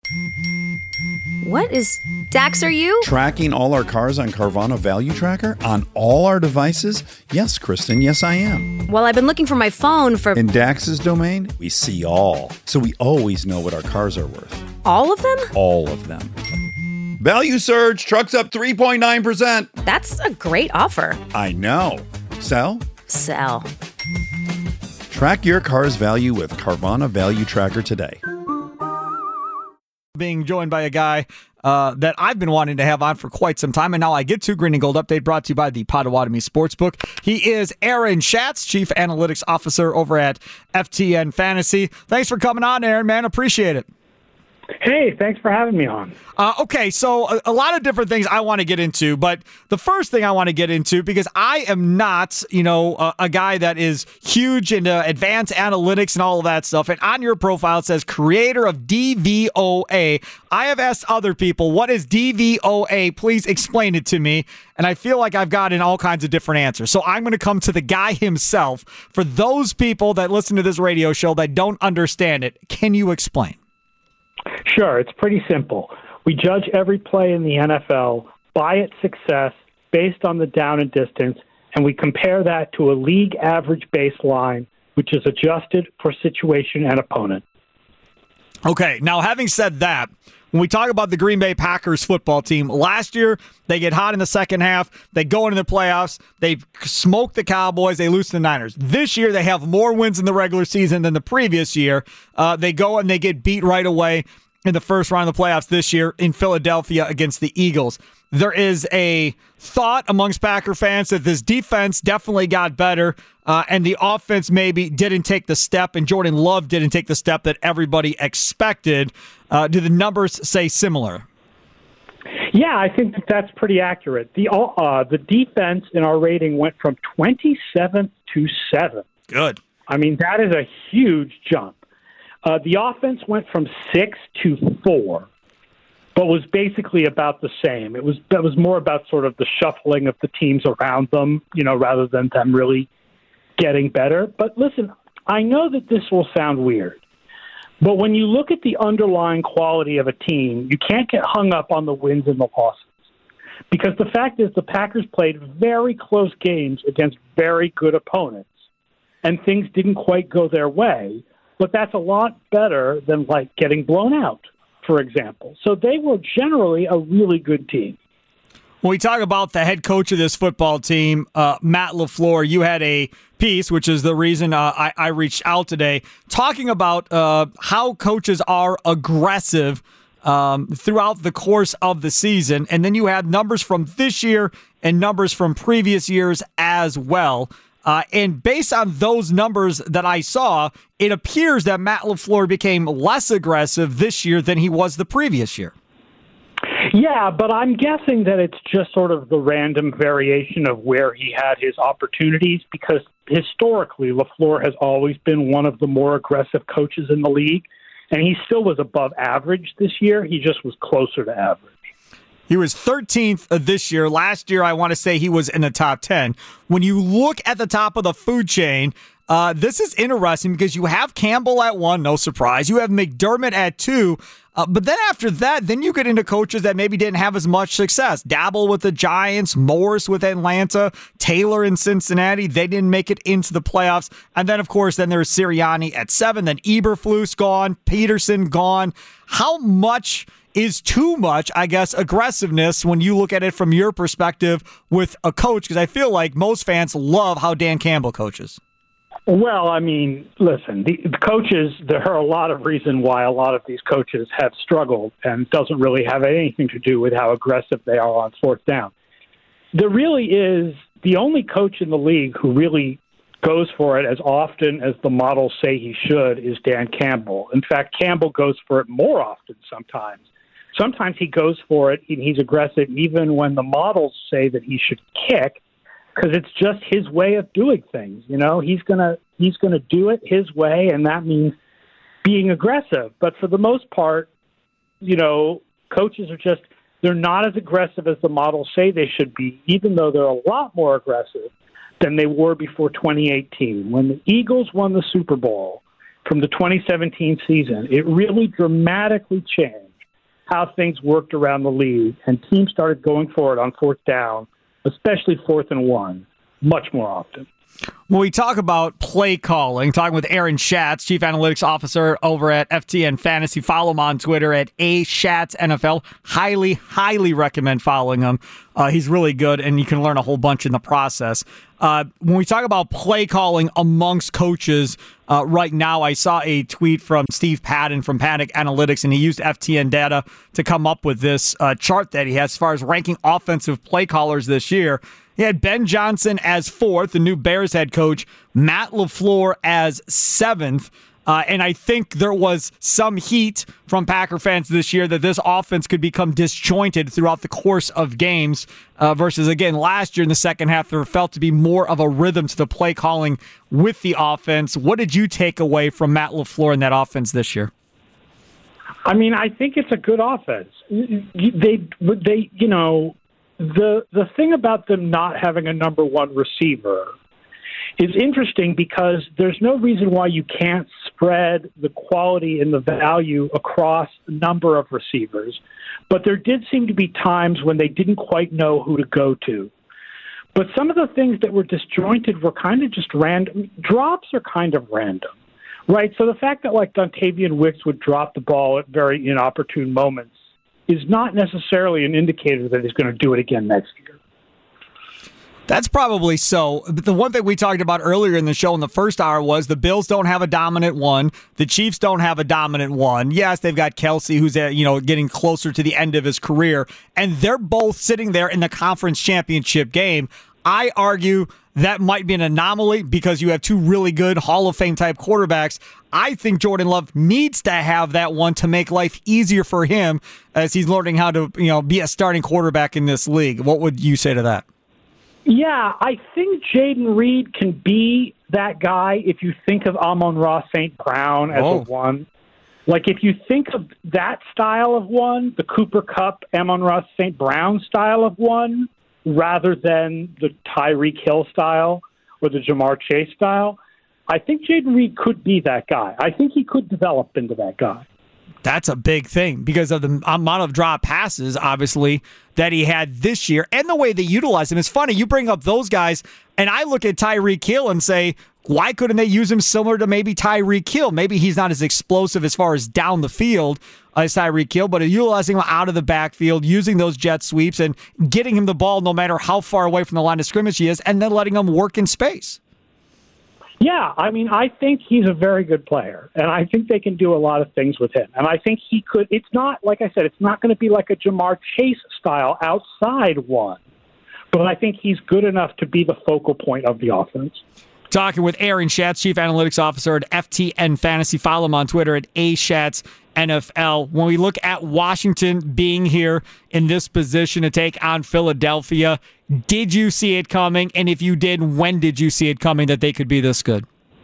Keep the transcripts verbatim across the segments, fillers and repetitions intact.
What is... Dax, are you? Tracking all our cars on Carvana Value Tracker on all our devices? Yes, Kristen, yes I am. Well, I've been looking for my phone for... In Dax's domain, we see all. So we always know what our cars are worth. All of them? All of them. Value surge, trucks up three point nine percent. That's a great offer. I know. Sell? Sell. Track your car's value with Carvana Value Tracker today. Being joined by a guy uh, that I've been wanting to have on for quite some time, and now I get to. Green and Gold Update brought to you by the Potawatomi Sportsbook. He is Aaron Schatz, Chief Analytics Officer over at F T N Fantasy. Thanks for coming on, Aaron, man. Appreciate it. Hey, thanks for having me on. Uh, okay, so a, a lot of different things I want to get into, but the first thing I want to get into, because I am not, you know, a, a guy that is huge into advanced analytics and all of that stuff, and on your profile it says creator of D V O A. I have asked other people, what is D V O A? Please explain it to me, and I feel like I've gotten all kinds of different answers. So I'm going to come to the guy himself. For those people that listen to this radio show that don't understand it, can you explain? Sure, it's pretty simple. We judge every play in the N F L by its success based on the down and distance, and we compare that to a league average baseline, which is adjusted for situation and opponent. Okay, now having said that, when we talk about the Green Bay Packers football team, last year they get hot in the second half, they go into the playoffs, they smoke the Cowboys, they lose to the Niners. This year they have more wins in the regular season than the previous year. Uh, they go and they get beat right away in the first round of the playoffs this year in Philadelphia against the Eagles. There is a thought amongst Packer fans that this defense definitely got better, uh, and the offense maybe didn't take the step, and Jordan Love didn't take the step that everybody expected. Uh, do the numbers say similar? Yeah, I think that that's pretty accurate. The uh, the defense in our rating went from twenty-seventh to seventh. Good. I mean, that is a huge jump. Uh, the offense went from six to four, but was basically about the same. It was that was more about sort of the shuffling of the teams around them, you know, rather than them really getting better. But listen, I know that this will sound weird, but when you look at the underlying quality of a team, you can't get hung up on the wins and the losses. Because the fact is the Packers played very close games against very good opponents, and things didn't quite go their way. But that's a lot better than, like, getting blown out, for example. So they were generally a really good team. When we talk about the head coach of this football team, uh, Matt LaFleur, you had a piece, which is the reason uh, I, I reached out today, talking about uh, how coaches are aggressive um, throughout the course of the season. And then you had numbers from this year and numbers from previous years as well. Uh, and based on those numbers that I saw, it appears that Matt LaFleur became less aggressive this year than he was the previous year. Yeah, but I'm guessing that it's just sort of the random variation of where he had his opportunities, because historically LaFleur has always been one of the more aggressive coaches in the league, and he still was above average this year. He just was closer to average. He was thirteenth this year. Last year, I want to say he was in the top ten. When you look at the top of the food chain, uh, this is interesting because you have Campbell at one, no surprise. You have McDermott at two. Uh, but then after that, then you get into coaches that maybe didn't have as much success. Dabble with the Giants, Morris with Atlanta, Taylor in Cincinnati. They didn't make it into the playoffs. And then, of course, then there's Sirianni at seven. Then Eberflus gone, Peterson gone. How much is too much, I guess, aggressiveness when you look at it from your perspective with a coach? Because I feel like most fans love how Dan Campbell coaches. Well, I mean, listen, the, the coaches, there are a lot of reasons why a lot of these coaches have struggled, and it doesn't really have anything to do with how aggressive they are on fourth down. There really is the only coach in the league who really goes for it as often as the models say he should is Dan Campbell. In fact, Campbell goes for it more often sometimes. Sometimes he goes for it and he's aggressive even when the models say that he should kick, because it's just his way of doing things. You know, he's gonna he's gonna do it his way, and that means being aggressive. But for the most part, you know, coaches are just they're not as aggressive as the models say they should be, even though they're a lot more aggressive than they were before twenty eighteen. When the Eagles won the Super Bowl from the twenty seventeen season, it really dramatically changed how things worked around the league, and teams started going for it on fourth down, especially fourth and one, much more often. When we talk about play calling, talking with Aaron Schatz, Chief Analytics Officer over at F T N Fantasy. Follow him on Twitter at A Schatz N F L. Highly, highly recommend following him. Uh, he's really good, and you can learn a whole bunch in the process. Uh, when we talk about play calling amongst coaches uh, right now, I saw a tweet from Steve Padden from Paddock Analytics, and he used F T N data to come up with this uh, chart that he has as far as ranking offensive play callers this year. He had Ben Johnson as fourth, the new Bears head coach, Matt LaFleur as seventh. Uh, and I think there was some heat from Packer fans this year that this offense could become disjointed throughout the course of games uh, versus, again, last year in the second half, there felt to be more of a rhythm to the play calling with the offense. What did you take away from Matt LaFleur in that offense this year? I mean, I think it's a good offense. They, they, you know, the the thing about them not having a number one receiver is interesting because there's no reason why you can't spread the quality and the value across a number of receivers. But there did seem to be times when they didn't quite know who to go to. But some of the things that were disjointed were kind of just random. Drops are kind of random, right? So the fact that, like, Dontavian Wicks would drop the ball at very inopportune moments is not necessarily an indicator that he's going to do it again next year. That's probably so. But the one thing we talked about earlier in the show in the first hour was the Bills don't have a dominant one. The Chiefs don't have a dominant one. Yes, they've got Kelsey, who's uh, you know getting closer to the end of his career, and they're both sitting there in the conference championship game. I argue that might be an anomaly because you have two really good Hall of Fame type quarterbacks. I think Jordan Love needs to have that one to make life easier for him as he's learning how to you know be a starting quarterback in this league. What would you say to that? Yeah, I think Jaden Reed can be that guy if you think of Amon-Ra Saint Brown as oh. a one. Like, if you think of that style of one, the Cooper Kupp, Amon-Ra Saint Brown style of one, rather than the Tyreek Hill style or the Jamar Chase style, I think Jaden Reed could be that guy. I think he could develop into that guy. That's a big thing because of the amount of drop passes, obviously, that he had this year and the way they utilize him. It's funny, you bring up those guys, and I look at Tyreek Hill and say, why couldn't they use him similar to maybe Tyreek Hill? Maybe he's not as explosive as far as down the field as Tyreek Hill, but utilizing him out of the backfield, using those jet sweeps, and getting him the ball no matter how far away from the line of scrimmage he is, and then letting him work in space. Yeah, I mean, I think he's a very good player, and I think they can do a lot of things with him. And I think he could, it's not, like I said, it's not going to be like a Jamar Chase style outside one, but I think he's good enough to be the focal point of the offense. Talking with Aaron Schatz, Chief Analytics Officer at F T N Fantasy. Follow him on Twitter at A Schatz N F L. When we look at Washington being here in this position to take on Philadelphia, did you see it coming? And if you did, when did you see it coming that they could be this good?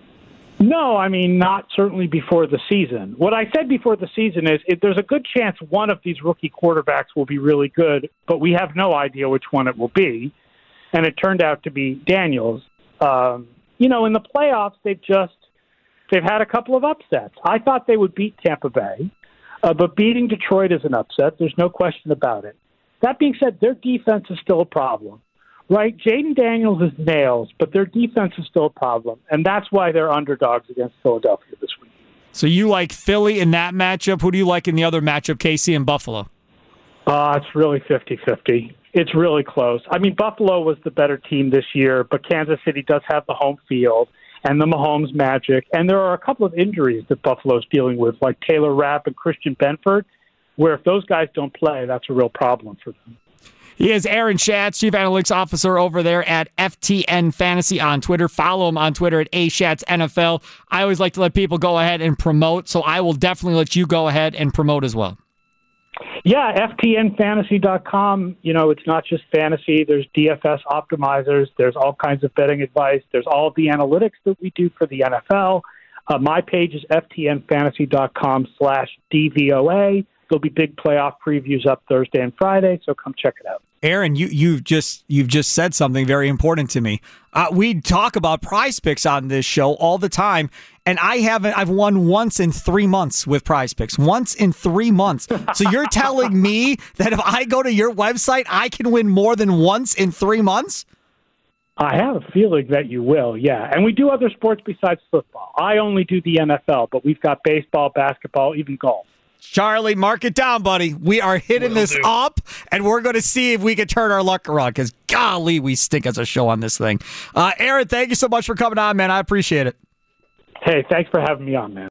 No, I mean, not certainly before the season. What I said before the season is if there's a good chance one of these rookie quarterbacks will be really good, but we have no idea which one it will be. And it turned out to be Daniels. Um, you know, in the playoffs, they've just they've had a couple of upsets. I thought they would beat Tampa Bay, uh, but beating Detroit is an upset. There's no question about it. That being said, their defense is still a problem, right? Jaden Daniels is nails, but their defense is still a problem, and that's why they're underdogs against Philadelphia this week. So you like Philly in that matchup. Who do you like in the other matchup, K C and Buffalo? Uh, it's really fifty-fifty. It's really close. I mean, Buffalo was the better team this year, but Kansas City does have the home field and the Mahomes magic, and there are a couple of injuries that Buffalo's dealing with, like Taylor Rapp and Christian Benford, where if those guys don't play, that's a real problem for them. He is Aaron Schatz, Chief Analytics Officer over there at F T N Fantasy on Twitter. Follow him on Twitter at A Schatz N F L. I always like to let people go ahead and promote, so I will definitely let you go ahead and promote as well. Yeah, F T N fantasy dot com. You know, it's not just fantasy. There's D F S optimizers. There's all kinds of betting advice. There's all of the analytics that we do for the N F L. Uh, my page is F T N fantasy dot com slash D V O A. There'll be big playoff previews up Thursday and Friday, so come check it out. Aaron, you you've just you've just said something very important to me. Uh, we talk about Prize Picks on this show all the time, and I haven't. I've won once in three months with Prize Picks. Once in three months. So you're telling me that if I go to your website, I can win more than once in three months? I have a feeling that you will, yeah. And we do other sports besides football. I only do the N F L, but we've got baseball, basketball, even golf. Charlie, mark it down, buddy. We are hitting Will this do. up, and we're going to see if we can turn our luck around, because golly, we stink as a show on this thing. Uh, Aaron, thank you so much for coming on, man. I appreciate it. Hey, thanks for having me on, man.